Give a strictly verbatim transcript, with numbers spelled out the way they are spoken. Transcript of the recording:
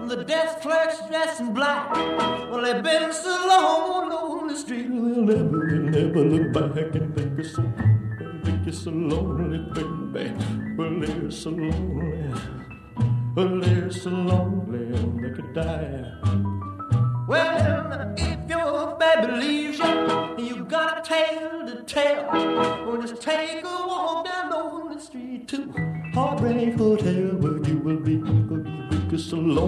the desk clerks dressed in black. Well, they've been so long on the street, they'll never, never look back and think it's so, think it's so lonely, baby. Well, they're so lonely. Well, they're so lonely they could die. Well, if your baby leaves you, you got a tale to tell. Well, just take a walk down on the street to Heartbreak Hotel, where you will be, will be so lonely.